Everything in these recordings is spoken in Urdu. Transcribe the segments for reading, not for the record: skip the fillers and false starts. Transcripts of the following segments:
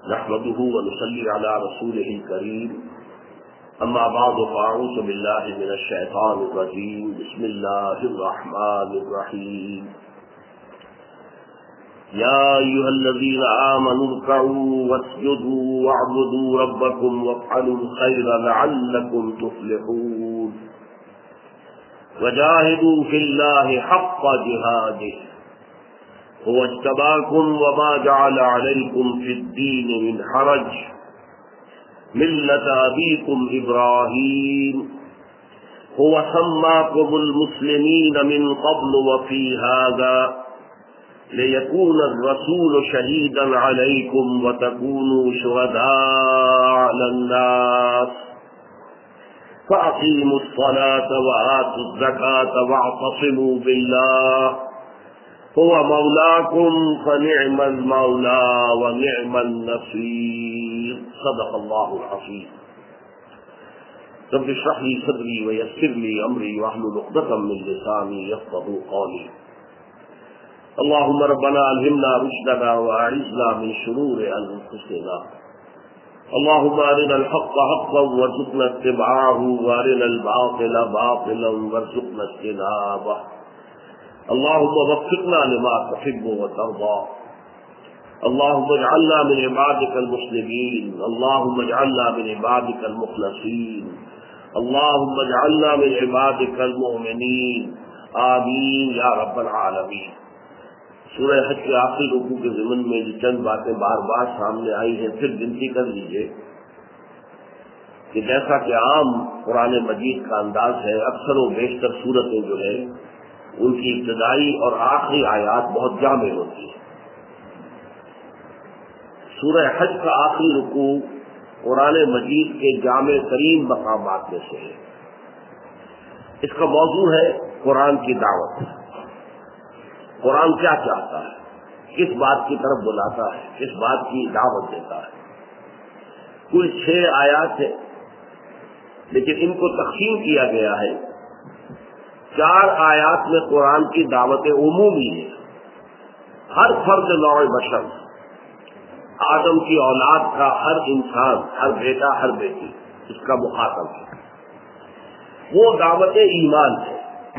نحمده ونصلي على رسوله الكريم اما بعد فاعوذ بالله من الشيطان الرجيم بسم الله الرحمن الرحيم يا ايها الذين امنوا اركعوا واسجدوا واعبدوا ربكم وافعلوا الخير لعلكم تفلحون وجاهدوا في الله حق جهاده هو اجتباكم وما جعل عليكم في الدين من حرج ملة أبيكم إبراهيم هو سماكم المسلمين من قبل وفي هذا ليكون الرسول شهيدا عليكم وتكونوا شهداء على الناس فأقيموا الصلاة وآتوا الزكاة واعتصموا بالله هو مولاكم فنعم المولى ونعم النصير صدق الله العظيم رب اشرح لي صدري ويسر لي امري واحلل عقدة من لساني يفقهوا قولي اللهم ربنا الهمنا رشدنا واعذنا من شرور انفسنا اللهم ارنا الحق حقا وارزقنا اتباعه وارنا الباطل باطلا وارزقنا اجتنابه اللهم وفقنا لما تحب وترضى اللهم اجعلنا من عبادك المسلمين اللهم اجعلنا من عبادك المخلصين اللهم اجعلنا من عبادك المؤمنين آمین یا رب العالمین۔ سورہ حج کے آخری رکوع کے ضمن میں جو چند باتیں بار بار سامنے آئی ہیں پھر گنتی کر لیجیے کہ جیسا کہ عام قرآن مجید کا انداز ہے اکثر و بیشتر صورتیں جو ہے ان کی ابتدائی اور آخری آیات بہت جامع ہوتی ہیں۔ سورہ حج کا آخری رکوع قرآن مجید کے جامع ترین مقامات میں سے ہے۔ اس کا موضوع ہے قرآن کی دعوت۔ قرآن کیا چاہتا ہے، کس بات کی طرف بلاتا ہے، کس بات کی دعوت دیتا ہے۔ کل 6 آیات ہیں لیکن ان کو تقسیم کیا گیا ہے۔ 4 آیات میں قرآن کی دعوت عمومی ہے، ہر فرد نوع بشر، آدم کی اولاد کا ہر انسان، ہر بیٹا ہر بیٹی اس کا مخاطب ہے۔ وہ دعوت ایمان ہے،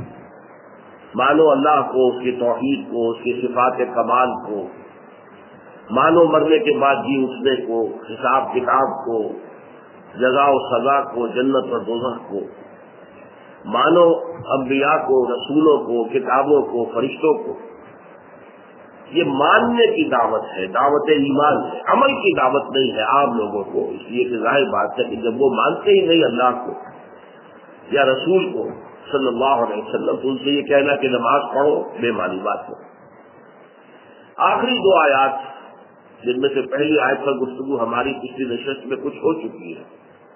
مانو اللہ کو، اس کی توحید کو، اس کی صفات کمال کو، مانو مرنے کے بعد جی اٹھنے کو، حساب کتاب کو، جزا و سزا کو، جنت اور دوزخ کو، مانو انبیاء کو، رسولوں کو، کتابوں کو، فرشتوں کو۔ یہ ماننے کی دعوت ہے، دعوت ایمان ہے، عمل کی دعوت نہیں ہے عام لوگوں کو، اس لیے کہ ظاہر بات ہے کہ جب وہ مانتے ہی نہیں اللہ کو یا رسول کو صلی اللہ علیہ وسلم تو ان سے یہ کہنا کہ نماز پڑھو بے معنی بات ہے۔ آخری 2 آیات جن میں سے پہلی آیت پر گفتگو ہماری پچھلی نشست میں کچھ ہو چکی ہے،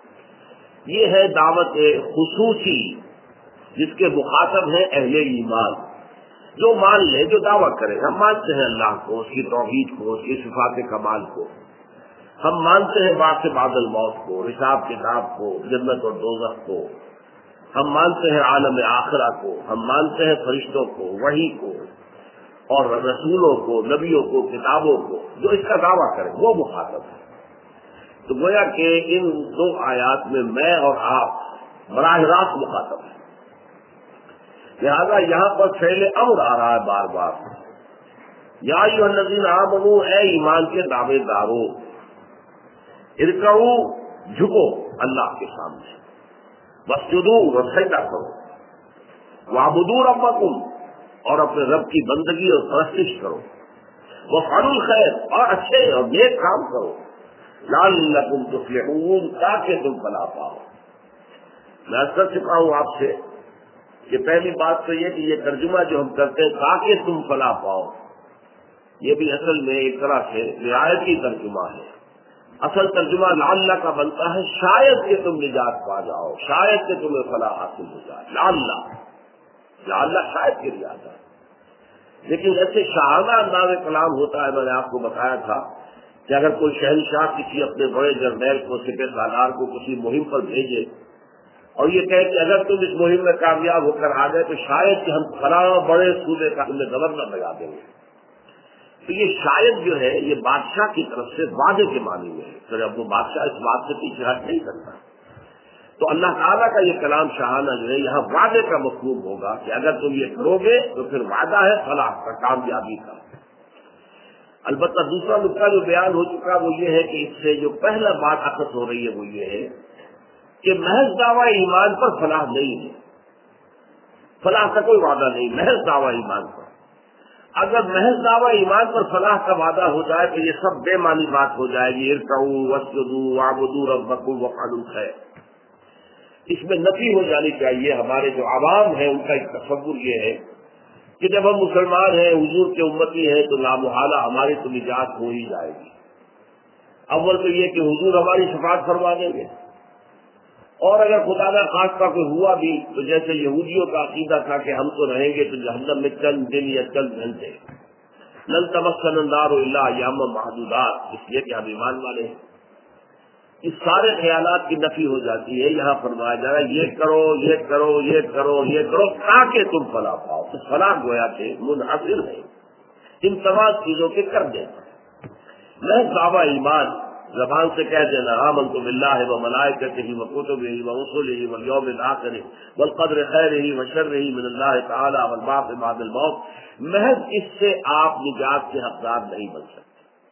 یہ ہے دعوت خصوصی جس کے مخاطب ہیں اہل ایمان، جو مان لے، جو دعویٰ کرے۔ ہم مانتے ہیں اللہ کو، اس کی توحید کو، اس کی صفات کمال کو، ہم مانتے ہیں بعث بعد الموت کو، حساب کتاب کو، جنت اور دوزخ کو، ہم مانتے ہیں عالم آخرہ کو، ہم مانتے ہیں فرشتوں کو، وحی کو اور رسولوں کو، نبیوں کو، کتابوں کو۔ جو اس کا دعویٰ کرے وہ مخاطب ہے۔ تو گویا کہ ان 2 آیات میں میں اور آپ براہ راست مخاطب ہیں، لہذا یہاں پر فعل امر آ رہا ہے بار بار۔ یا ایھا الذین آمنوا، اے ایمان کے دعوے دارو، ارکعوا، جھکو اللہ کے سامنے، واسجدوا، اور سجدہ کرو، واعبدوا ربکم، اور اپنے رب کی بندگی اور پرستش کرو، وافعلوا الخیر، اور اچھے اور نیک کام کرو، لعلکم تفلحون، تاکہ تم فلاح پاؤ۔ میں عرض کر چکا ہوں آپ سے کہ پہلی بات تو یہ کہ یہ ترجمہ جو ہم کرتے ہیں تاکہ تم فلاح پاؤ، یہ بھی اصل میں ایک طرح سے رعایتی ترجمہ ہے۔ اصل ترجمہ لعل کا بنتا ہے شاید کہ تم نجات پا جاؤ، شاید کہ تمہیں فلاح حاصل ہو جائے، لعل شاید کے لیے آتا ہے۔ لیکن ایسے شاہانہ انداز کلام ہوتا ہے، میں نے آپ کو بتایا تھا کہ اگر کوئی شہنشاہ کسی اپنے بڑے جرنیل کو، سپہ سالار کو کسی مہم پر بھیجے اور یہ کہے کہ اگر تم اس مہم میں کامیاب ہو کر آ گئے تو شاید کہ ہم فلاں بڑے صوبے کا ہمیں گورنر لگا دیں گے، تو یہ شاید جو ہے یہ بادشاہ کی طرف سے وعدے کے معنی میں ہے، تو اب وہ بادشاہ اس بات سے پیچھے ہٹ نہیں کرتا. تو اللہ تعالیٰ کا یہ کلام شاہانہ جو ہے یہاں وعدے کا مفہوم ہوگا کہ اگر تم یہ کرو گے تو پھر وعدہ ہے فلاح کا، کامیابی کا. البتہ دوسرا نقطہ جو بیان ہو چکا وہ یہ ہے کہ اس سے جو پہلا بات اخذ ہو رہی ہے وہ یہ ہے کہ محض دعویٰ ایمان پر فلاح نہیں ہے، فلاح کا کوئی وعدہ نہیں، محض دعویٰ ایمان پر. اگر محض دعویٰ ایمان پر فلاح کا وعدہ ہو جائے تو یہ سب بے معنی بات ہو جائے گی. ارکعوا واسجدوا واعبدوا ربکم وافعلوا الخیر. اس میں نفی ہو جانی چاہیے. ہمارے جو عوام ہیں ان کا ایک تصور یہ ہے کہ جب ہم مسلمان ہیں، حضور کے امتی ہیں، تو لامحالہ ہماری تو نجات ہو ہی جائے گی. اول تو یہ کہ حضور ہماری شفاعت فرما دیں گے، اور اگر خدا نہ خواستہ کوئی ہوا بھی تو جیسے یہودیوں کا عقیدہ تھا کہ ہم تو رہیں گے تو جہنم میں چند دن یا چند گھنٹے، لن تمسنا النار الا ایاما معدودات، اس لیے کہ ہم ایمان والے ہیں. اس سارے خیالات کی نفی ہو جاتی ہے. یہاں فرمایا جا رہا ہے یہ کرو یہ کرو یہ کرو یہ کرو تاکہ تم فلاح پاؤ. تو فلاح گویا کہ منحصر ہے ان تمام چیزوں کے کر دینا. محض دعویٰ ایمان زبان سے کہہ دینا آمنت باللہ وملائکتہ وکتبہ ورسلہ والیوم الآخر والقدر خیرہ وشرہ من اللہ تعالی والبعث بعد الموت، محض اس سے آپ نجات کے حقدار نہیں بن سکتے.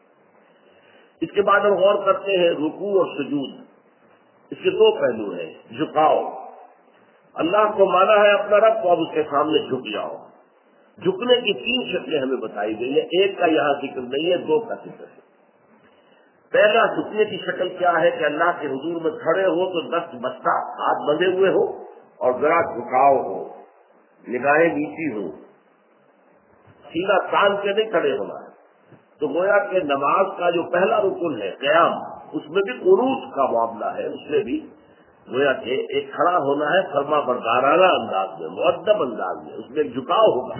اس کے بعد ہم غور کرتے ہیں رکوع اور سجود. اس کے دو پہلو ہیں. جھکاؤ، اللہ کو مانا ہے اپنا رب تو اب اس کے سامنے جھک جاؤ. جھکنے کی تین شکلیں ہمیں بتائی گئی ہیں، ایک کا یہاں ذکر نہیں ہے، دو کا ذکر ہے. پہلا جھکنے کی شکل کیا ہے کہ اللہ کے حضور میں کھڑے ہو تو دست بستہ ہاتھ بندھے ہوئے ہو اور ذرا جھکاؤ ہو، نگاہیں نیچی ہو، سیدھا تان کے نہیں کھڑے ہونا ہے. تو گویا کہ نماز کا جو پہلا رکن ہے قیام، اس میں بھی قنوت کا معاملہ ہے. اس میں بھی گویا کہ ایک کھڑا ہونا ہے فرما بردارانہ انداز میں، مؤدب انداز میں، اس میں ایک جھکاؤ ہوگا.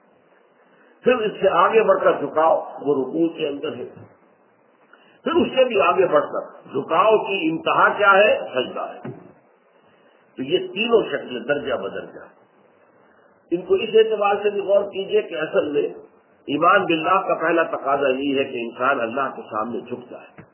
پھر اس سے آگے بڑھ کر جھکاؤ وہ رکوع کے اندر ہے. پھر اس سے بھی آگے بڑھ کر جھکاؤ کی انتہا کیا ہے؟ سجدہ ہے. تو یہ تینوں شکلیں درجہ بدرجہ. ان کو اس اعتبار سے بھی غور کیجئے کہ اصل میں ایمان باللہ کا پہلا تقاضا یہ ہے کہ انسان اللہ کے سامنے جھک جائے.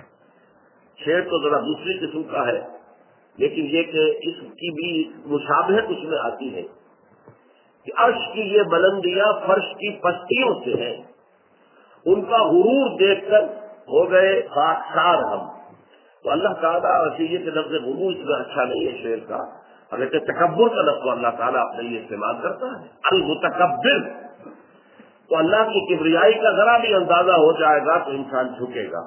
شعر تو ذرا دوسری قسم کا ہے، لیکن یہ کہ اس کی بھی مشابہت اس میں آتی ہے کہ عرش کی یہ بلندیاں فرش کی پستیوں سے ہیں، ان کا غرور دیکھ کر ہو گئے خاکسار ہم. تو اللہ تعالیٰ یہ کہ لفظ غرور اس میں اچھا نہیں ہے شعر کا، اگر کہ تکبر کا لفظ اللہ تعالیٰ اپنے یہ استعمال کرتا ہے المتکبر. تو اللہ کی کبریائی کا ذرا بھی اندازہ ہو جائے گا تو انسان جھکے گا،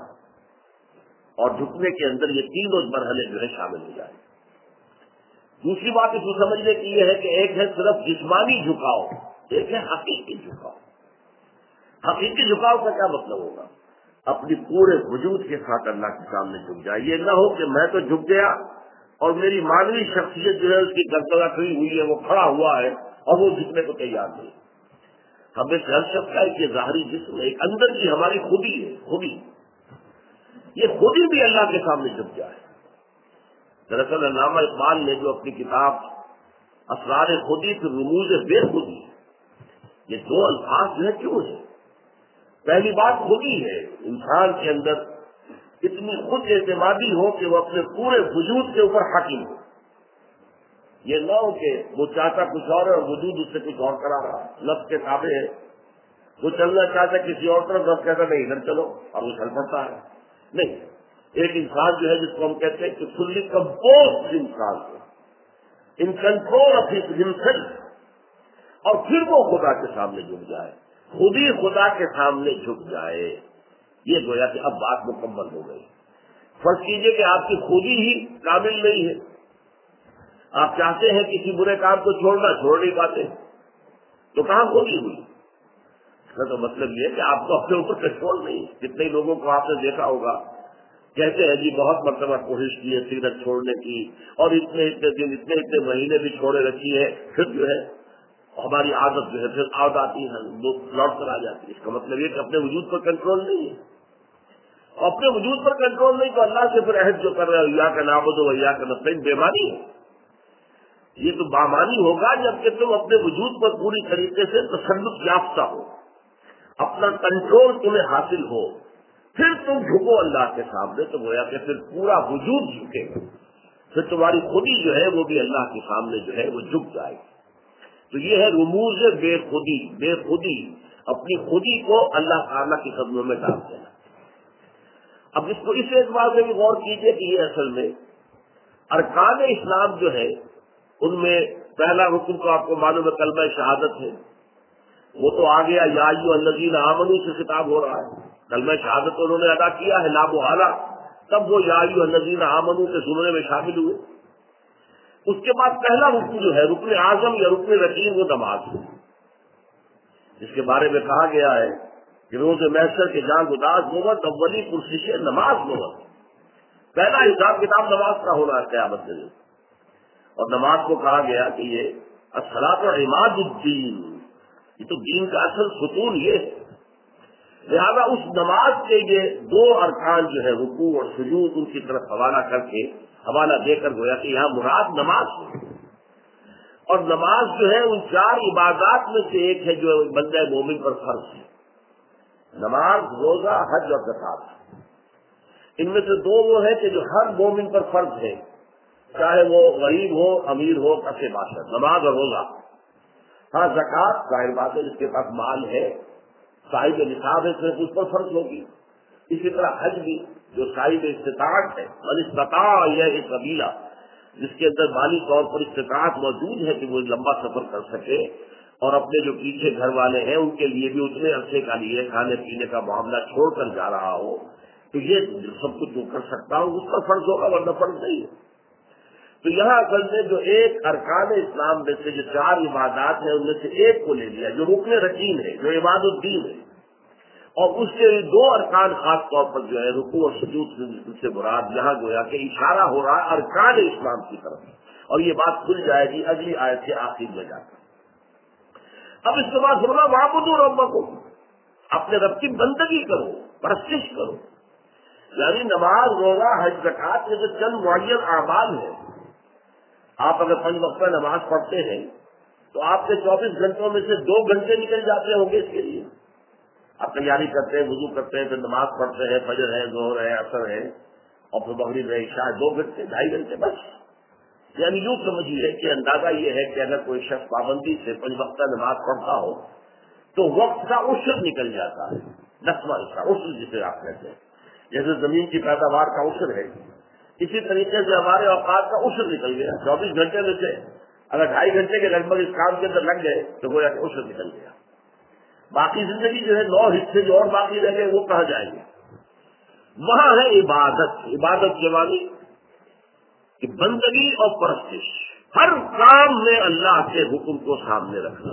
اور جھکنے کے اندر یہ تینوں مرحلے جو ہے شامل ہو جائیں. دوسری بات اس کو سمجھنے کی یہ ہے کہ ایک ہے صرف جسمانی جھکاؤ، ایک ہے حقیقی جھکاؤ. حقیقی جھکاؤ کا کیا مطلب ہوگا؟ اپنی پورے وجود کے ساتھ اللہ کے سامنے جھک جائے. یہ نہ ہو کہ میں تو جھک گیا اور میری مانوی شخصیت جو ہے اس کی گردنہ کھڑی ہوئی ہے، وہ کھڑا ہوا ہے اور وہ جھکنے کو تیار نہیں. ہمیں ہر شخص کا ایک ظاہری جسم ہے، ایک اندر کی ہماری خودی ہے، خودی، یہ خودی بھی اللہ کے سامنے جھک جائے. دراصل علامہ اقبال نے جو اپنی کتاب اسرار خودی پھر رموز بے خودی، یہ دو الفاظ جو ہے کیوں ہے؟ پہلی بات خودی ہے، انسان کے اندر اتنی خود اعتمادی ہو کہ وہ اپنے پورے وجود کے اوپر حاکم ہو. یہ نہ ہو کہ وہ چاہتا کچھ اور ہے اور وجود اس سے کچھ اور کرا رہا، لفظ کے تابع ہے. وہ چلنا چاہتا ہے کسی اور طرف، لفظ کہتا نہیں ادھر چلو، اور وہ چل پڑتا ہے. نہیں، ایک انسان جو ہے جس کو ہم کہتے ہیں کہ فلی کمپوز انسان کو، ان کنٹرول آف ہمسیلف، اور پھر وہ خدا کے سامنے جھک جائے، خود ہی خدا کے سامنے جھک جائے. یہ گویا کہ اب بات مکمل ہو گئی. فرض کیجئے کہ آپ کی خودی ہی کامل نہیں ہے، آپ چاہتے ہیں کسی برے کام کو چھوڑنا، چھوڑ نہیں پاتے، تو کہاں خودی ہوئی؟ اس کا تو مطلب یہ ہے کہ آپ کو اپنے اوپر کنٹرول نہیں. کتنے لوگوں کو آپ نے دیکھا ہوگا کہتے ہیں جی بہت مرتبہ کوشش کی ہے سگریٹ چھوڑنے کی، اور اتنے اتنے دن اتنے مہینے بھی چھوڑے رکھی ہے، پھر جو ہے ہماری عادت جو ہے پھر عادت آتی ہے، لوٹ کر آ جاتی ہے. اس کا مطلب یہ کہ اپنے وجود پر کنٹرول نہیں ہے. اپنے وجود پر کنٹرول نہیں تو اللہ سے پھر عہد جو کر رہے ہو یا کا نعبد و یا کا نستعین، بےمانی ہے. یہ تو بامانی ہوگا جبکہ تم اپنے وجود پر پوری طریقے سے تسلط یافتہ ہو اپنا کنٹرول تمہیں حاصل ہو، پھر تم جھکو اللہ کے سامنے، تو گویا کہ پھر پورا وجود جھکے گا، پھر تمہاری خودی جو ہے وہ بھی اللہ کے سامنے جو ہے وہ جھک جائے گی۔ تو یہ ہے رموز بے خودی، بے خودی، اپنی خودی کو اللہ تعالیٰ کی قدموں میں ڈال دینا۔ اب اس کو اس اعتبار سے بھی غور کیجئے کہ یہ اصل میں ارکان اسلام جو ہے ان میں پہلا رکن تو آپ کو معلوم ہے کلمہ شہادت ہے، وہ تو آ گیا، یا ایھا الذین آمنوا سے خطاب ہو رہا ہے، کلمہ شہادت انہوں نے ادا کیا ہے لا محالہ، تب وہ یا ایھا الذین آمنوا کے سننے میں شامل ہوئے۔ اس کے بعد پہلا رکن جو ہے، رکن اعظم یا رکن رکین، وہ نماز ہے، جس کے بارے میں کہا گیا ہے کہ روز محشر کے جان گداز موت اولی پرسش نماز موت، پہلا حساب کتاب نماز کا ہونا ہے قیامت کے دن۔ اور نماز کو کہا گیا کہ یہ الصلاۃ عماد الدین، یہ تو دین کا اصل ستون یہ ہے۔ لہذا اس نماز کے یہ دو ارکان جو ہے رکوع اور سجود، ان کی طرف حوالہ دے کر گویا کہ یہاں مراد نماز ہے۔ اور نماز جو ہے ان چار عبادات میں سے ایک ہے جو بندہ مومن پر فرض ہے، نماز، روزہ، حج اور زکوٰۃ۔ ان میں سے دو وہ ہے کہ جو ہر مومن پر فرض ہے، چاہے وہ غریب ہو، امیر ہو، کسے باشد، نماز اور روزہ۔ ہاں زکوٰۃ ظاہر بات ہے جس کے پاس مال ہے، صاحب نصاب ہے، صرف اس پر فرض ہوگی۔ اسی طرح حج بھی جو صاحب استطاعت ہے، من استطاع الیہ سبیلا، جس کے اندر مالی طور پر استطاعت موجود ہے کہ وہ لمبا سفر کر سکے اور اپنے جو پیچھے گھر والے ہیں ان کے لیے بھی اتنے عرصے کا لیے کھانے پینے کا معاملہ چھوڑ کر جا رہا ہو، تو یہ سب کچھ جو کر سکتا ہوں اس پر فرض ہوگا، ورنہ فرض نہیں ہے۔ تو یہاں اصل میں جو ایک ارکان اسلام میں سے جو چار عبادات ہیں ان میں سے ایک کو لے لیا جو رکن رکین ہے، جو عماد الدین ہے، اور اس کے دو ارکان خاص طور پر جو ہے رکوع اور سجود سے مراد یہاں گویا کہ اشارہ ہو رہا ہے ارکان اسلام کی طرف، اور یہ بات کھل جائے گی اگلی آیت کے آخر میں جا کر۔ اب اس کے بعد فرمایا وَاعْبُدُوا رَبَّكُمْ، اپنے رب کی بندگی کرو، پرستش کرو، یعنی نماز، روزہ، حج، زکوٰۃ، یہ جو چند معین اعمال ہیں۔ آپ اگر 5 وقتہ نماز پڑھتے ہیں تو آپ کے 24 گھنٹوں میں سے 2 گھنٹے نکل جاتے ہوں گے اس کے لیے، آپ تیاری کرتے ہیں، وضو کرتے ہیں، پھر نماز پڑھتے ہیں، فجر ہے، ظہر ہے، عصر ہے، اور پھر مغرب ہے، عشاء، 2 گھنٹے 2.5 گھنٹے بس۔ یعنی یوں سمجھیے کہ اندازہ یہ ہے کہ اگر کوئی شخص پابندی سے 5 وقتہ نماز پڑھتا ہو تو وقت کا عشر نکل جاتا ہے، 10واں حصہ، عشر جسے آپ کہتے ہیں، جیسے زمین کی پیداوار کا عشر ہے، اسی طریقے سے ہمارے اوقات کا عشر نکل گیا۔ 24 گھنٹے میں سے اگر 2.5 گھنٹے کے لگ بھگ اس کام کے اندر لگ گئے تو گویا کہ عشر نکل گیا۔ باقی زندگی جو ہے 9 حصے جو اور باقی رہ گئے وہ کہاں جائیں گے؟ وہاں ہے عبادت، عبادت کے معنی کہ بندگی اور پرستش، ہر کام میں اللہ کے حکم کو سامنے رکھنا۔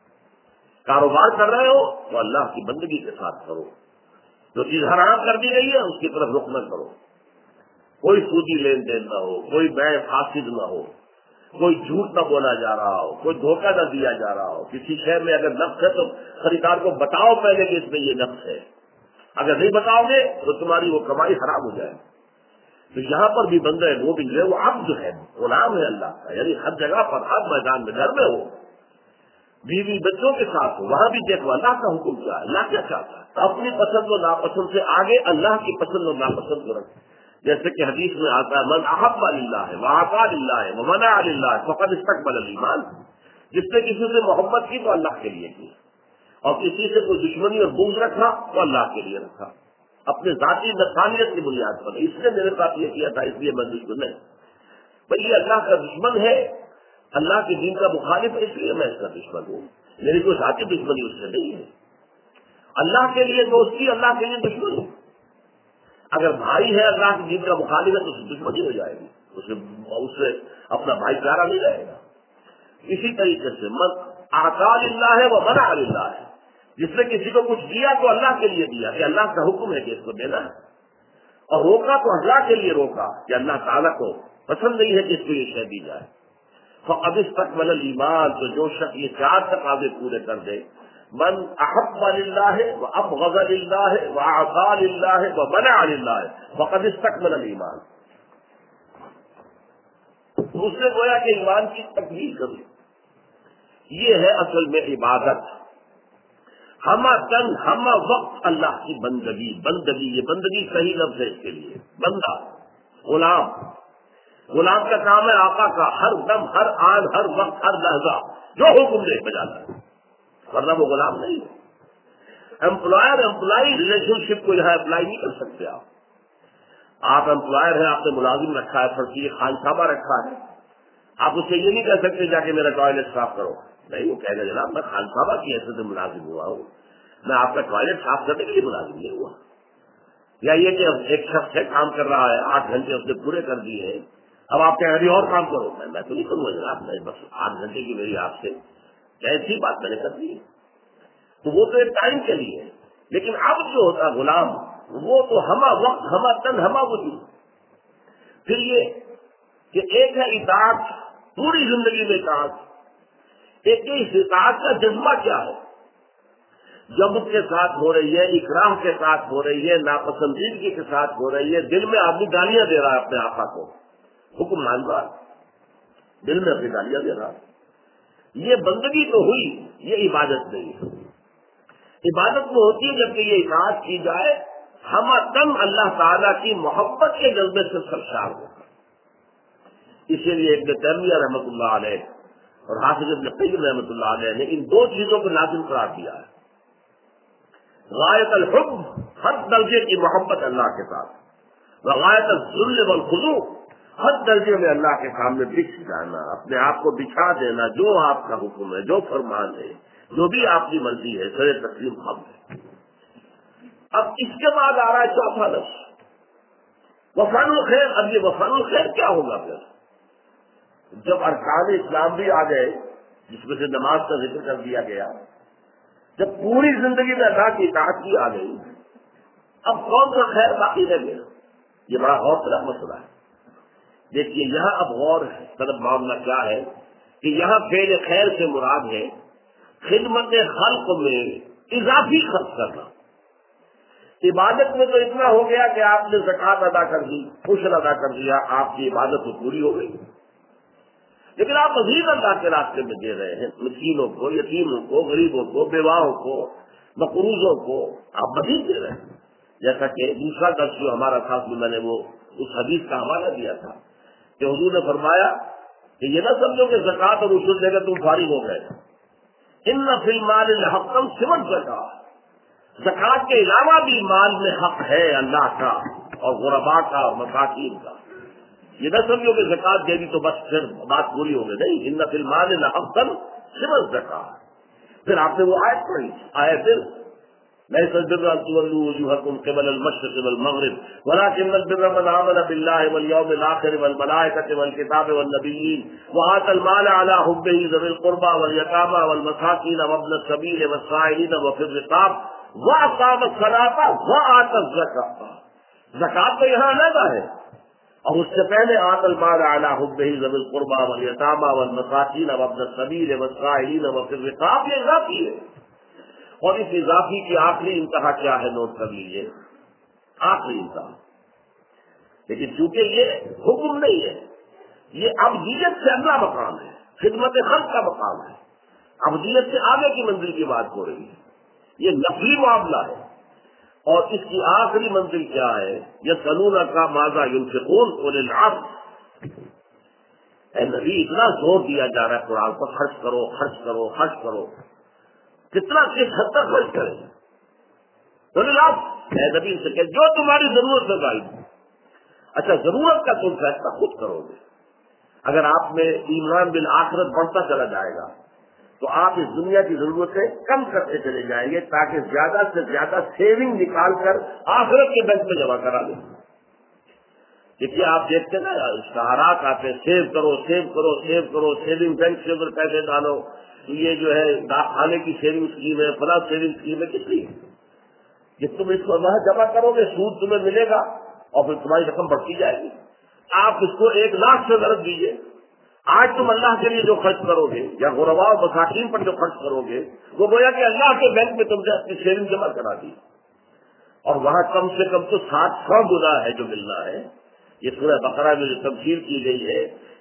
کاروبار کر رہے ہو تو اللہ کی بندگی کے ساتھ کرو، جو چیز حرام کر دی گئی ہے اس کی طرف رخ نہ کرو، کوئی سودی لین دین نہ ہو، کوئی بیع فاسد نہ ہو، کوئی جھوٹ نہ بولا جا رہا ہو، کوئی دھوکہ نہ دیا جا رہا ہو۔ کسی شے میں اگر نقص ہے تو خریدار کو بتاؤ پہلے کہ اس میں یہ نقص ہے، اگر نہیں بتاؤ گے تو تمہاری وہ کمائی حرام ہو جائے۔ تو یہاں پر بھی بندہ ہے وہ بھی جو ہے وہ عبد ہے، غلام ہے اللہ کا، یعنی ہر جگہ پر، ہر میدان میں، گھر میں ہو، بیوی بچوں کے ساتھ ہو، وہاں بھی دیکھو اللہ کا حکم کیا ہے، اللہ کیا چاہتا ہے، اپنی پسند و ناپسند سے آگے اللہ کی پسند و ناپسند کو رکھ۔ جیسے کہ حدیث میں آتا ہے من احب للہ واعطى للہ ومنع للہ فقد استقبل الایمان، جس نے کسی سے محبت کی تو اللہ کے لیے کی، اور کسی سے کوئی دشمنی اور بغض رکھا تو اللہ کے لیے رکھا، اپنے ذاتی نفسانیت کی بنیاد پر۔ اس نے میرے ساتھ یہ کیا تھا اس لیے میں دشمن ہے، بھائی یہ اللہ کا دشمن ہے، اللہ کے دین کا مخالف ہے، اس لیے میں اس کا دشمن ہوں، میری کوئی ذاتی دشمنی اس سے نہیں ہے۔ اللہ کے لیے دوستی، اللہ کے لیے دشمنی۔ اگر بھائی ہے اللہ کے دین کا مخالف ہے تو اس سے دشمنی ہو جائے گی، اس سے اپنا بھائی چارہ نہیں رہے گا۔ اسی طریقے سے من اعطى للہ و منع للہ، جس نے کسی کو کچھ دیا تو اللہ کے لیے دیا کہ اللہ کا حکم ہے کہ اس کو دینا ہے، اور روکا تو اللہ کے لیے روکا کہ اللہ تعالیٰ کو پسند نہیں ہے کہ اس کو یہ شے دی جائے۔ فقد استقبل الایمان، تو جو شخص یہ 4 تقاضے پورے کر دے، من احب للہ وابغض للہ واعطى للہ ومنع للہ فقد استقبل الایمان، اس نے گویا کہ ایمان کی تکمیل کر لی۔ یہ ہے اصل میں عبادت۔ ہما تن ہما وقت اللہ کی بندگی، بندگی یہ بندگی صحیح لفظ ہے اس کے لیے، بندہ غلام، غلام کا کام ہے آقا کا ہر دم ہر آن ہر وقت ہر لحظہ جو حکم دے بجانا ہے، ورنہ وہ غلام نہیں ہے۔ امپلائر امپلائی ریلیشن شپ کو یہاں اپلائی نہیں کر سکتے آپ امپلائر ہیں، آپ نے ملازم رکھا ہے، فرضی خانصابہ رکھا ہے، آپ اسے یہ نہیں کہہ سکتے جا کے میرا ٹوائلٹ صاف کرو، نہیں، وہ کہہ گا جناب میں خانصابہ کی حیثیت سے ملازم ہوا ہوں، میں آپ کا ٹوائلٹ صاف کرنے کے لیے ملازم نہیں ہوا۔ یا یہ کہ ایک شخص ہے کام کر رہا ہے، 8 گھنٹے اس نے پورے کر دیے ہیں، اب آپ کہیں ابھی اور کام کرو، میں تو نہیں کروں گا جناب، میں بس 8 گھنٹے کی میری آپ سے ایسی بات میں نے کر دی ہے، تو وہ تو ایک ٹائم کے لیے ہے، لیکن اب جو ہوتا غلام وہ تو ہما وقت ہما تن ہما وجود۔ پھر یہ کہ ایک ہے اطاعت، پوری زندگی میں اطاعت، ایک اس اطاعت کا جذبہ کیا ہے، جب اس کے ساتھ ہو رہی ہے، اکرام کے ساتھ ہو رہی ہے، ناپسندیدگی کے ساتھ ہو رہی ہے، دل میں آدمی گالیاں دے رہا ہے اپنے آقا کو، حکم مان رہا ہے، دل میں اپنی گالیاں دے رہا ہے، یہ بندگی تو ہوئی، یہ عبادت نہیں ہے۔ عبادت میں ہوتی ہے جبکہ یہ اطاعت کی جائے ہم دم اللہ تعالیٰ کی محبت کے جذبے سے سرشار ہوگا۔ اسی لیے ابن تیمیہ رحمۃ اللہ علیہ اور حافظ ابن قیم رحمۃ اللہ علیہ نے ان 2 چیزوں کو لازم قرار دیا ہے، غایت الحب، ہر درجے کی محبت اللہ کے ساتھ، وغایت الذل والخضوع، ہر درجے میں اللہ کے سامنے بچھ جانا، اپنے آپ کو بچھا دینا، جو آپ کا حکم ہے، جو فرمان ہے، جو بھی آپ کی مرضی ہے، سر تسلیم خم ہے۔ اب اس کے بعد آ رہا ہے چوتھا لفظ وفعل الخیر۔ اب یہ وفعل الخیر کیا ہوگا پھر؟ جب ارکان اسلام بھی آ گئے، جس میں سے نماز کا ذکر کر دیا گیا، جب پوری زندگی میں اللہ کی اطاعت کی آ گئی، اب کون سا خیر باقی رہ گیا؟ یہ بڑا غور طلب مسئلہ ہے۔ دیکھیے یہاں اب غور طلب معاملہ کیا ہے کہ یہاں فعل خیر سے مراد ہے خدمت خلق میں اضافی خرچ کرنا۔ عبادت میں تو اتنا ہو گیا کہ آپ نے زکوٰۃ ادا کر دی، عشر ادا کر دیا، آپ کی عبادت تو پوری ہو گئی، لیکن آپ مزید اللہ کے راستے میں دے رہے ہیں، مسکینوں کو، یتیموں کو، غریبوں کو، بیواؤں کو، مقروضوں کو آپ مزید دے رہے ہیں۔ جیسا کہ دوسرا درس جو ہمارا تھا اس میں میں نے وہ اس حدیث کا حوالہ دیا تھا کہ حضور نے فرمایا کہ یہ نہ سمجھو کہ زکوٰۃ اور عشر دے کر تم فارغ ہو گئے، ان فی المال حقا سوى الزکوٰۃ، زکوٰۃ کے علاوہ بھی مال میں حق ہے اللہ کا اور غرباء کا اور مساکین کا۔ یہ نہ سمجھو کہ زکوٰۃ دے دی تو بس پھر بات پوری ہو گئی، نہیں، ان فی المال حقا سوى الزکوٰۃ۔ پھر آپ نے وہ آیت پڑھی، آئے پھر ليس البر أن تولوا وجوهكم قبل المشرق والمغرب ولكن البر من آمن بالله واليوم الآخر والملائكة والكتاب والنبيين وآتى المال على حبه ذوي القربى واليتامى والمساكين وابن السبيل والسائلين وفي الرقاب وأقام الصلاة وآتى الزكاة۔ زکوٰۃ تو یہاں علیحدہ ہے، اور اس سے پہلے آتى المال على حبه ذوي القربى واليتامى والمساكين وابن السبيل والسائلين وفي الرقاب، یہ اضافی ہے۔ اور اس اضافی کی آخری انتہا کیا ہے، نوٹ کر لیجیے، آخری انتہا، لیکن چونکہ یہ حکم نہیں ہے، یہ ابدیت سے اگلا مقام ہے، خدمت خلق کا مقام ہے، ابدیت سے آگے کی منزل کی بات ہو رہی ہے، یہ نفلی معاملہ ہے، اور اس کی آخری منزل کیا ہے؟ یسألونک ماذا ینفقون قل العفو۔ اے نبی اتنا زور دیا جا رہا ہے قرآن پر، خرچ کرو خرچ کرو خرچ کرو، کتنا کس حد تک خرچ کریں؟ بولے آپ اے نبی سے کہ جو تمہاری ضرورت ہے غالب۔ اچھا ضرورت کا تم فیصلہ خود کرو گے، اگر آپ میں ایمان بالآخرت بڑھتا چلا جائے گا تو آپ اس دنیا کی ضرورتیں کم کرتے چلے جائیں گے تاکہ زیادہ سے زیادہ سیونگ نکال کر آخرت کے بینک میں جمع کرا دیں۔ دیکھیے آپ دیکھتے نا اشتہارات آتے ہیں، سیو کرو سیو کرو سیو کرو، سیونگ بینک سے اگر پیسے ڈالو، یہ جو ہے کھانے کی سیونگ اسکیم ہے، فلاں سیونگ اسکیم ہے، کس لیے؟ کہ تم اس کو وہاں جمع کرو گے، سود تمہیں ملے گا اور پھر تمہاری رقم بڑھتی جائے گی۔ آپ اس کو 1 لاکھ سے ضرب دیجیے، آج تم اللہ کے لیے جو خرچ کرو گے یا غرباء و مساکین پر جو خرچ کرو گے وہ گویا کہ اللہ کے بینک میں تم نے اپنی سیونگ جمع کرا دی، اور وہاں کم سے کم تو 700 گنا ہے جو ملنا ہے۔ یہ سورہ بقرہ میں جو تفصیل کی گئی ہے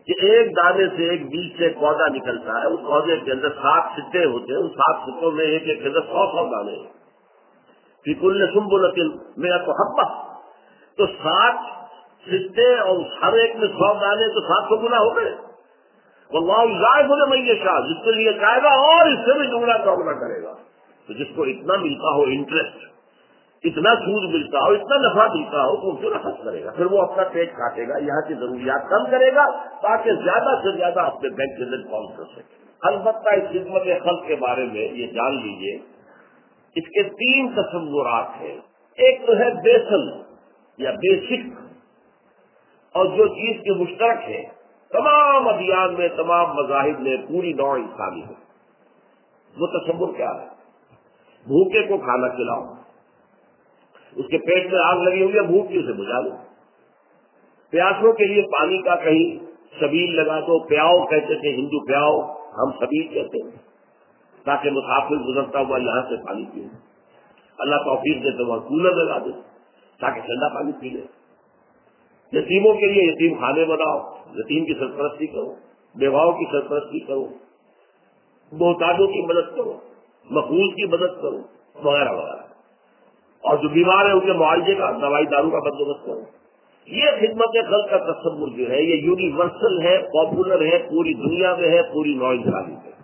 کہ ایک دانے سے ایک بیج سے ایک پودا نکلتا ہے، اس پودے کے اندر 7 سٹے ہوتے ہیں، ان 7 سٹوں میں ایک ایک کے اندر 100 دانے ہیں، فی کل سنبلۃ مئۃ حبۃ، تو 7 سٹے اور ہر ایک میں 100 دانے، تو 700 گنا ہو گئے۔ واللہ یضاعف لمن یشاء، جس کے لیے چاہے گا اور اس سے بھی دگنا چوگنا کرے گا۔ تو جس کو اتنا ملتا ہو انٹرسٹ، اتنا سود ملتا ہو، اتنا نفع ملتا ہو، تو کیوں نہ خرچ کرے گا؟ پھر وہ اپنا پیٹ کاٹے گا، یہاں کی ضروریات کم کرے گا تاکہ زیادہ سے زیادہ اپنے بینک کے اندر کال کر سکے۔ البتہ اس خدمت خلق کے بارے میں یہ جان لیجئے، اس کے 3 تصورات ہیں۔ ایک تو ہے بیسل یا بیسک، اور جو چیز کی مشترک ہے تمام ادیان میں، تمام مذاہب میں، پوری نوع انسانی میں، وہ تصور کیا ہے؟ بھوکے کو کھانا کھلاؤ، اس کے پیٹ میں آگ لگی ہوئی ہے، بھوک کی اسے بجھا دو، پیاسوں کے لیے پانی کا کہیں سبیل لگا دو، پیاؤ کہتے تھے ہندو، پیاؤ ہم سبیل کہتے ہیں، تاکہ مسافر گزرتا ہوا یہاں سے پانی پیے، اللہ توفیق دے تو وہاں کولر لگا دے تاکہ ٹھنڈا پانی پی لے۔ یتیموں کے لیے یتیم خانے بناؤ، یتیم کی سرپرستی کرو، بیواؤں کی سرپرستی کرو، محتاجوں کی مدد کرو، مقبول کی مدد کرو، وغیرہ وغیرہ، اور جو بیمار ہے ان کے معالجے کا، دوائی دارو کا بندوبست کرو۔ یہ خدمت خلق کا تصور جو ہے یہ یونیورسل ہے، پاپولر ہے، پوری دنیا میں ہے، پوری نوع انسانی میں،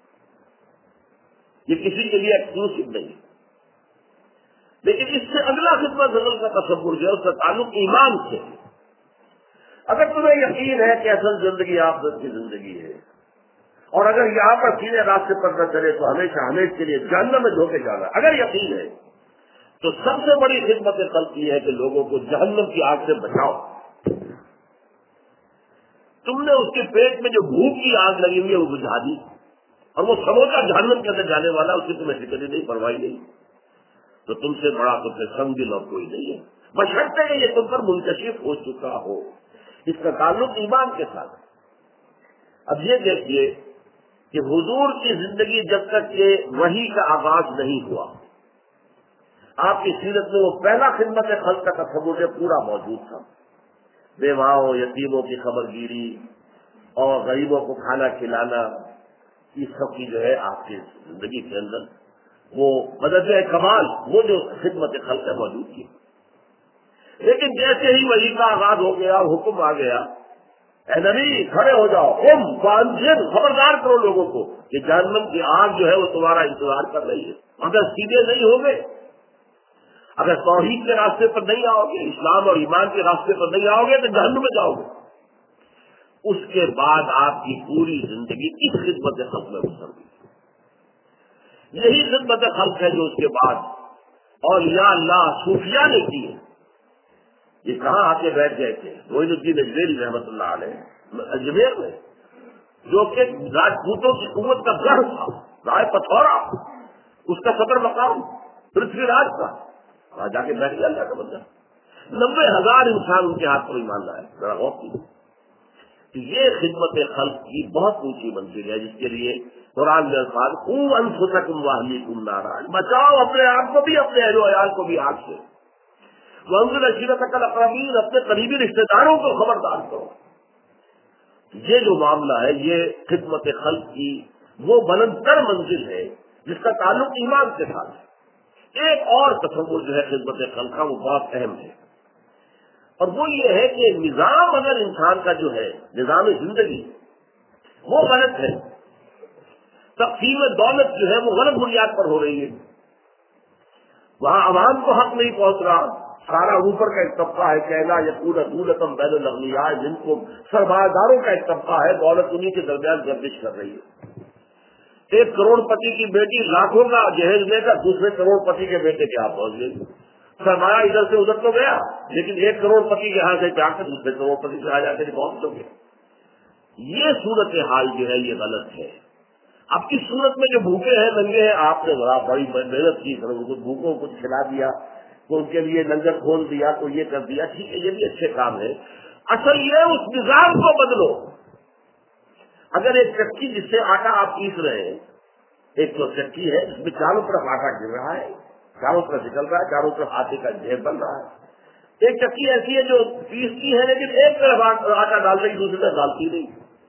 یہ کسی کے لیے ایکسکلوسیو نہیں۔ لیکن اس سے اگلا خدمت خلق کا تصور جو ہے اس کا تعلق ایمان سے ہے۔ اگر تمہیں یقین ہے کہ اصل زندگی آخرت کی زندگی ہے، اور اگر یہاں پر سیدھے راستے پر نہ چلے تو ہمیشہ ہمیشہ کے لیے جہنم میں دھوکے جانا، اگر یقین ہے تو سب سے بڑی خدمت خلق یہ ہے کہ لوگوں کو جہنم کی آگ سے بچاؤ۔ تم نے اس کے پیٹ میں جو بھوک کی آگ لگی ہوئی ہے وہ بجھا دی، اور وہ سموسا جہنم کے اندر جانے والا، اس کی تمہیں فکر ہی نہیں، پرواہی نہیں، تو تم سے بڑا تو پھر سنگ دل اور کوئی نہیں ہے، بشرطے کہ یہ تم پر منکشف ہو چکا ہو۔ اس کا تعلق ایمان کے ساتھ ہے۔ اب یہ دیکھیے کہ حضور کی زندگی جب تک کہ وحی کا آغاز نہیں ہوا، آپ کی سیرت میں وہ پہلا خدمت خلق کا تصور پورا موجود تھا، بیواؤں یتیموں کی خبر گیری اور غریبوں کو کھانا کھلانا، اس سب کی جو ہے آپ کی زندگی کے اندر وہ مدد کمال، وہ جو خدمت خلق ہے موجود تھی۔ لیکن جیسے ہی وحی کا آغاز ہو گیا، حکم آ گیا، اے نبی کھڑے ہو جاؤ، فانذر، خبردار کرو لوگوں کو کہ جہنم کی آگ جو ہے وہ تمہارا انتظار کر رہی ہے۔ اگر سیدھے نہیں ہوگے، اگر توحید کے راستے پر نہیں آؤ گے، اسلام اور ایمان کے راستے پر نہیں آؤ گے تو جہنم میں جاؤ گے۔ اس کے بعد آپ کی پوری زندگی اس خدمت خلق میں گزر گئی۔ یہی خدمت خلق ہے جو اس کے بعد اولیاء اللہ صوفیاء نے کی ہے۔ یہ کہاں آ کے بیٹھ گئے تھے؟ معین الدین اجمیری رحمۃ اللہ علیہ اجمیر میں، جو کہ راجپوتوں کی قوت کا گڑھ تھا، رائے پتھورا اس کا صدر مقام پرتھوی راج کا، وہاں جا کے بیٹھ گیا اللہ کا بندہ، 90,000 انسان ان کے ہاتھ پر ایمان لائے۔ ذرا غور کیجیے، یہ خدمت خلق کی بہت اونچی منزل ہے، جس کے لیے قرآن میں الفاظ قوا انفسکم واہلیکم نارا، بچاؤ اپنے آپ کو بھی، اپنے اہل و عیال کو بھی آگ سے، وانذر عشیرتک الاقربین، اپنے قریبی رشتے داروں کو خبردار کرو۔ یہ جو معاملہ ہے یہ خدمت خلق کی وہ بلند تر منزل ہے جس کا تعلق ایمان کے ساتھ ہے۔ ایک اور تصور جو ہے خدمت خلق کا وہ بہت اہم ہے، اور وہ یہ ہے کہ نظام اگر انسان کا جو ہے نظام زندگی وہ غلط ہے، تقسیم دولت جو ہے وہ غلط بنیاد پر ہو رہی ہے، وہاں عوام کو حق نہیں پہنچ رہا، سارا اوپر کا ایک طبقہ ہے، کہنا یقول دولتم بین الاغنیاء، جن کو سرمایہ داروں کا ایک طبقہ ہے، دولت انہی کے درمیان گردش کر رہی ہے۔ 1 کروڑ پتی کی بیٹی لاکھوں کا جہیز لے کر دوسرے کروڑ پتی کے بیٹے کے ہاتھ پہنچ گئی، سرمایہ ادھر سے ادھر تو گیا، لیکن 1 کروڑ پتی کے ہاتھ سے جا کر دوسرے کروڑ پتی سے آ جا کے پہنچ تو گئے۔ یہ صورتحال جو ہے یہ غلط ہے۔ اب اس صورت میں جو بھوکے ہیں ننگے ہیں، آپ نے بڑا بڑی محنت کی، بھوکوں کو کچھ کھلا دیا، تو ان کے لیے لنگر کھول دیا، تو یہ کر دیا، ٹھیک ہے، یہ بھی اچھے کام ہے۔ اصل یہ اس نظام کو بدلو۔ اگر ایک چکی جس سے آٹا آپ پیس رہے ہیں، ایک تو چکی ہے جس میں چاروں طرف آٹا گر رہا ہے، چاروں طرف نکل رہا ہے، چاروں طرف آٹے کا ڈھیر بن رہا ہے، ایک چکی ایسی ہے جو پیستی ہے لیکن ایک طرف آٹا ڈال رہی دوسری طرف ڈالتی نہیں،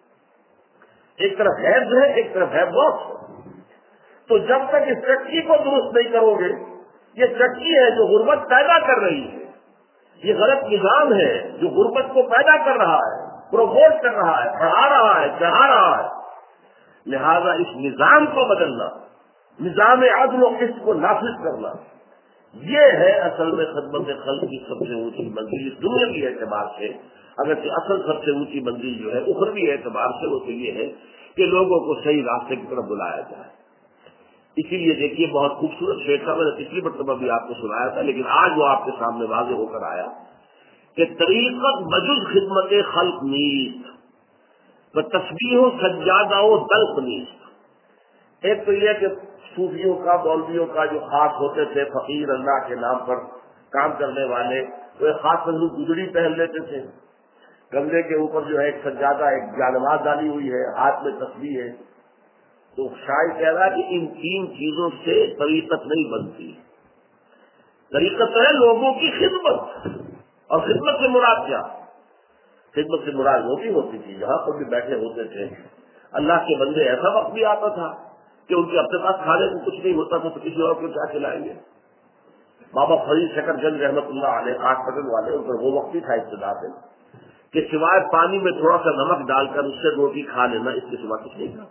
ایک طرف ہیڈ ہے ایک طرف ہے باکس۔ تو جب تک اس چکی کو درست نہیں کرو گے، یہ چکی ہے جو غربت پیدا کر رہی ہے، یہ غلط نظام ہے جو غربت کو پیدا کر رہا ہے، پروموٹ کر رہا ہے، بڑھا رہا ہے، چڑھا رہا ہے۔ لہذا اس نظام کو بدلنا، نظام عدل و قسط کو نافذ کرنا، یہ ہے اصل میں خدمت خلق کی سب سے اونچی منزل اس دنیاوی اعتبار سے۔ اگرچہ اصل سب سے اونچی منزل جو ہے اخروی اعتبار سے وہ تو یہ ہے کہ لوگوں کو صحیح راستے کی طرف بلایا جائے۔ اسی لیے دیکھیے بہت خوبصورت شعر تھا، میں نے پچھلی مرتبہ بھی آپ کو سنایا تھا لیکن آج وہ آپ کے سامنے واضح ہو کر آیا کہ طریقت بجز خدمت خلق نیست و تسبیح و سجادہ و دلق نیست۔ ایک تو یہ کہ صوفیوں کا مولویوں کا جو خاص ہوتے تھے فقیر اللہ کے نام پر کام کرنے والے، وہ ایک خاص مضبوط گدڑی پہن لیتے تھے، کندھے کے اوپر جو ہے ایک سجادہ ایک جانماز ڈالی ہوئی ہے، ہاتھ میں تسبیح ہے۔ تو شاعر کہہ رہا ہے کہ ان تین چیزوں سے طریقت نہیں بنتی۔ طریقت ہے لوگوں کی خدمت، اور خدمت سے مراد کیا؟ خدمت سے مراد وہ بھی ہوتی تھی جہاں پر بھی بیٹھے ہوتے تھے اللہ کے بندے، ایسا وقت بھی آتا تھا کہ ان کے اپنے پاس کھانے کو کچھ نہیں ہوتا تھا تو کسی اور کو کیا کھلائیں گے۔ بابا فرید شکر گنج رحمت اللہ علیہ آٹھ پٹن والے، ان پر وہ وقت ہی تھا ابتدا سے کہ سوائے پانی میں تھوڑا سا نمک ڈال کر اس سے روٹی کھا لینا، اس کے سوا کچھ نہیں تھا۔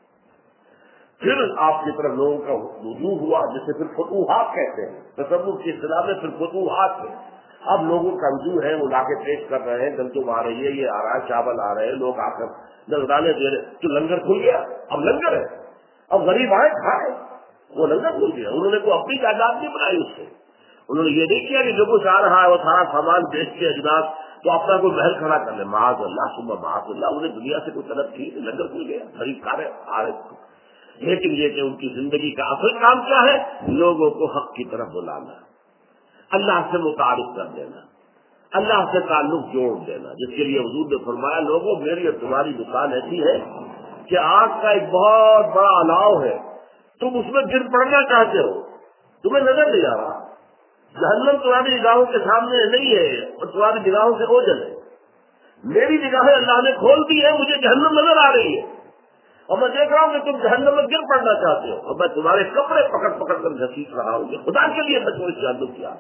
پھر آپ کی طرف لوگوں کا رجوع ہوا جسے پھر فتوحات کہتے ہیں، تصوف کی اصطلاح میں پھر فتوحات ہے۔ اب لوگوں کا رجوع ہے، وہ لا کے پیش کر رہے ہیں، گندم آ رہی ہے، یہ آ رہا ہے، چاول آ رہے ہیں، لوگ آ کر نذرانے دے رہے، تو لنگر کھل گیا، اب لنگر ہے، اب غریب آئے کھائے، وہ لنگر کھل گیا۔ انہوں نے کوئی اپنی تعداد نہیں بنائی اس سے، انہوں نے یہ نہیں کیا کہ جو کچھ آ رہا ہے وہ سارا سامان بیچ کے اجناس تو اپنا کوئی محل کھڑا کر لے، معاذ اللہ ثم معاذ اللہ۔ انہیں دنیا سے کوئی طلب تھی، لنگر کھل گیا، غریب کھا رہے آ رہے۔ لیکن یہ کہ ان کی زندگی کا اصل کام کیا ہے؟ لوگوں کو حق کی طرف بلانا، اللہ سے متعارف کر دینا، اللہ سے تعلق جوڑ دینا، جس کے لیے حضور نے فرمایا لوگوں میری اور تمہاری دکان ایسی ہے کہ آگ کا ایک بہت بڑا الاؤ ہے، تم اس میں گر پڑنا چاہتے ہو، تمہیں نظر نہیں آ رہا، جہنم تمہاری نگاہوں کے سامنے نہیں ہے اور تمہاری نگاہوں سے اوجھل ہے، میری نگاہیں اللہ نے کھول دی ہے، مجھے جہنم نظر آ رہی ہے اور میں دیکھ رہا ہوں کہ تم جہنم میں گر پڑنا چاہتے ہو اور میں تمہارے کپڑے پکڑ پکڑ کر گھسیٹ رہا ہوں، یہ خدا کے لیے بچوں اس جہنم کیا۔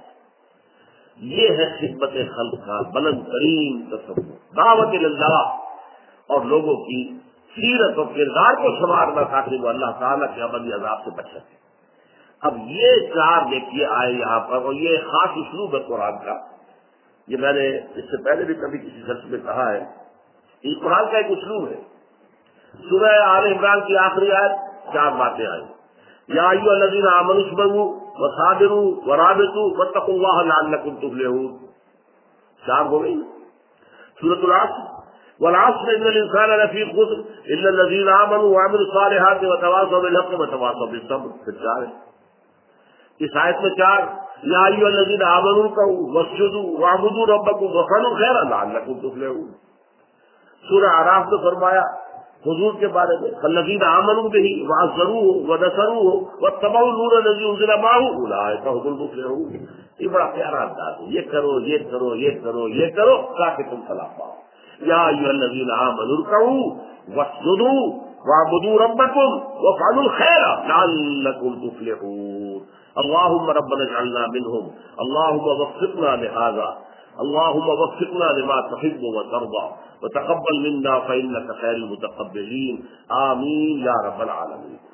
یہ ہے خدمت خلق کا بلند ترین تصور، دعوت اللہ اور لوگوں کی سیرت اور کردار کو سنوارنا تاکہ وہ اللہ تعالیٰ کے ابدی عذاب سے بچ سکے۔ اب یہ چار دیکھیے آئے یہاں پر، اور یہ خاص اسلوب ہے قرآن کا، یہ میں نے اس سے پہلے بھی کبھی کسی درس میں کہا ہے، یہ قرآن کا ایک اسلوب ہے۔ سورہ آل عمران کی آخری آیت چار باتیں آئی، یا ایھا الذین آمنوا اصبروا وصابروا ورابطوا واتقوا اللہ لعلکم تفلحون، چار ہو گئی۔ سورۃ العصر والعصر ان الانسان لفی خسر الا الذین آمنوا وعملوا الصالحات وتواصوا بالحق وتواصوا بالصبر، پھر چار ہے۔ اس آیت میں چار، یا ایھا الذین آمنوا واسجدوا واعبدوا ربکم وافعلوا الخیر لعلکم تفلحون۔ سورہ اعراف میں فرمایا حضور کے بارے میں، فالذین آمنوا بہ وعزروہ ونصروہ واتبعوا النور الذی انزل معہ اولئک هم المفلحون۔ یہ بڑا پیارا انداز ہے، یہ کرو یہ کرو یہ کرو یہ کرو تاکہ تم فلاح پاؤ۔ یا ایھا الذین آمنوا ارکعوا واسجدوا واعبدوا ربکم وافعلوا الخیر لعلکم تفلحون۔ اللهم ربنا اجعلنا منهم، اللهم وفقنا لهذا، اللهم وفقنا لما تحب وترضى وتقبل منا فإنك خير المتقبلين، آمين يا رب العالمين۔